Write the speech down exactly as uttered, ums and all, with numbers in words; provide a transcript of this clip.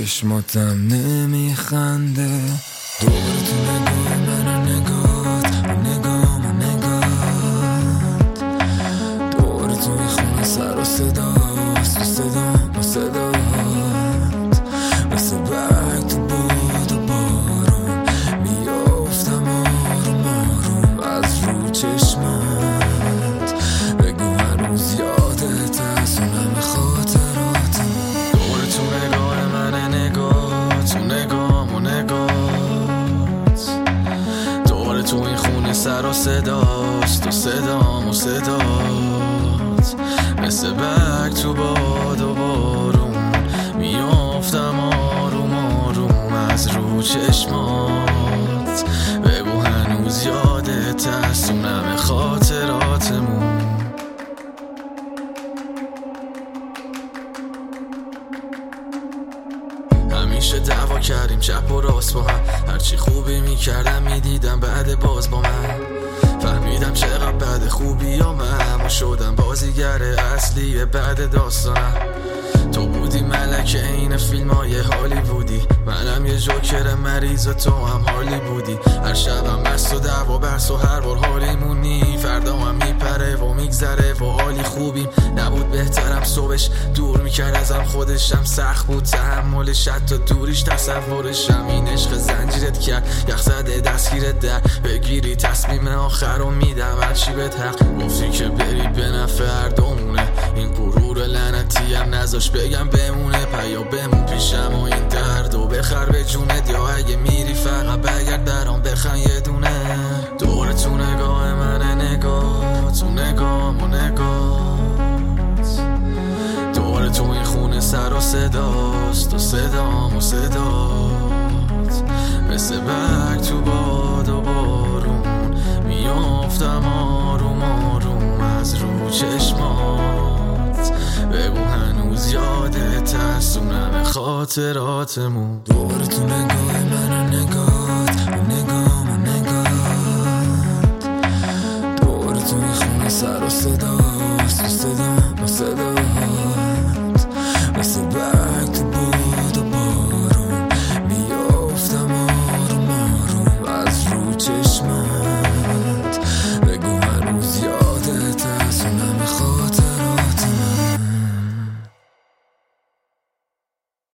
چشماتم نمیخنده. دوباره تو نگاه من و نگات، و نگاه و نگات. دوباره تو این خونه سر و صداست، و صدا و صدات. مثل برگ تو باد و بارون میافتم آروم آروم از رو چشمات. بگو هنوز یادت از اون همه خاطرات. دوباره تو نگاه من نگات، تو نگاه و نگات. دوباره تو این خونه سر و صداست، و صدام و صدات. مثل برگ تو باد و بارون میافتم آروم آروم از رو چشمات. بگو هنوز یادت هست اون همه خاطراتمون. همیشه دعوا کردیم چپ و راست با هم، هرچی خوبی میکردم میدیدم بعد باز با من. فهمیدم چقدر بعد خوبی یا من، و شدم بازیگر اصلی بعد داستانم. تو بودی ملک این فیلم های هالیوودی، منم یه جوکر مریض و تو هم حالی بودی. هر شبم بست و دعوا بس و هر بار حالیمونی. فردا هم میپره و میگذره و حالی خوبیم نبود. بهترم صبحش دور میکرد ازم، خودشم سخت بود تحملش، حتی دوریش تصورشم. این عشق زنجیرت کرد یخ زده دستگیرت در بگیری تصمیم آخر رو میدم هرچی بهت حق. گفتی که بری به نفع هر دومونه، این غرور لعنتی هم نذاش بگم بمونه. پیا بمون پیشم و این درد و بخر به جونت، یا اگه میری فقط بگرد برام بخن یه دونه. دوباره تو نگاه من نگاه، تو نگاه و نگات. دوباره تو این خونه سر و صداست، و صدام و صدات. مثل برگ تو باد و بارون میافتم آروم آروم از رو چشمات. بگو هنوز یادت هست اون همه خاطراتمون. دوباره تو نگاه من و نگات، و نگاه و نگات. دوباره تو این خونه سر و صدا